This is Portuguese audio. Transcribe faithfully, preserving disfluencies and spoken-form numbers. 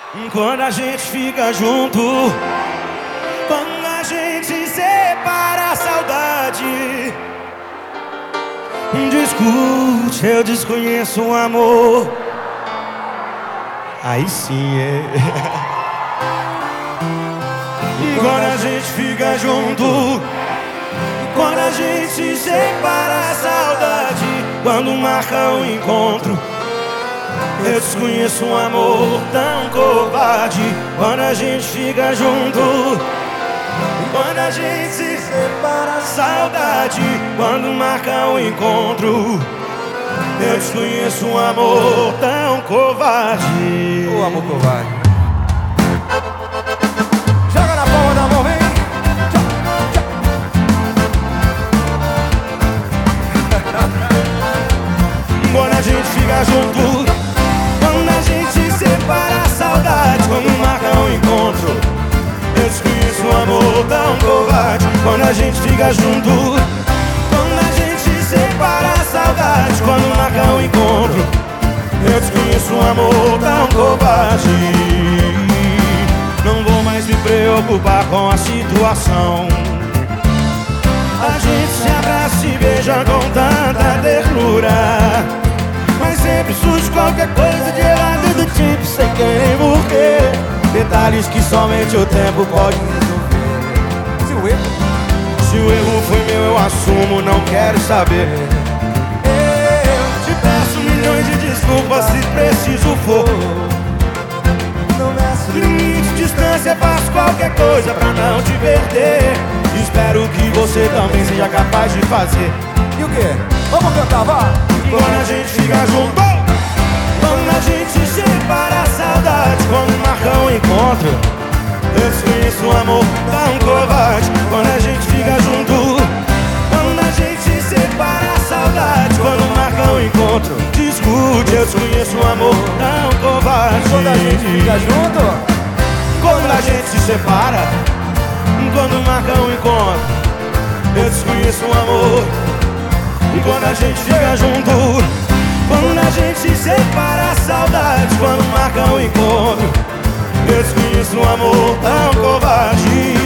Quando a gente fica junto, quando a gente separa a saudade, discute, eu desconheço o amor. Aí sim é. Quando a gente fica junto, quando a gente separa a saudade, quando marca o encontro, eu desconheço um amor tão covarde. Quando a gente fica junto, quando a gente se separa a saudade, quando marca o encontro, eu desconheço um amor tão covarde. O amor covarde. Joga na palma da mão, vem. Quando a gente fica junto, quando a gente separa a saudade, quando marca o encontro, eu desconheço um amor tão covarde. Quando a gente fica junto, quando a gente separa a saudade, quando marca o encontro, eu desconheço um amor tão covarde. Não vou mais me preocupar com a situação. A gente se abraça e beija com tanta ternura, mas sempre surge qualquer coisa de errado, do tipo sem querer porquê. Detalhes que somente o tempo pode resolver. Se o erro, se o erro foi meu, eu assumo, não quero saber. Eu te peço milhões de desculpas se preciso for. não meço Limite, distância, faço qualquer coisa pra não te perder. Espero que você também seja capaz de fazer. E o quê? Vamos cantar, vá! Quando a gente fica junto, quando a gente se separa a saudade, quando marca o encontro, eu desconheço um amor tão covarde. Quando a gente fica junto, quando a gente se separa a saudade, quando marca o encontro, discute, eu desconheço um amor tão covarde. Quando a gente fica junto, quando a gente se separa, quando marca o encontro, eu desconheço um amor. Quando a gente fica junto, quando a gente se separa a saudade, quando marca o encontro, eu desconheço um amor tão covarde.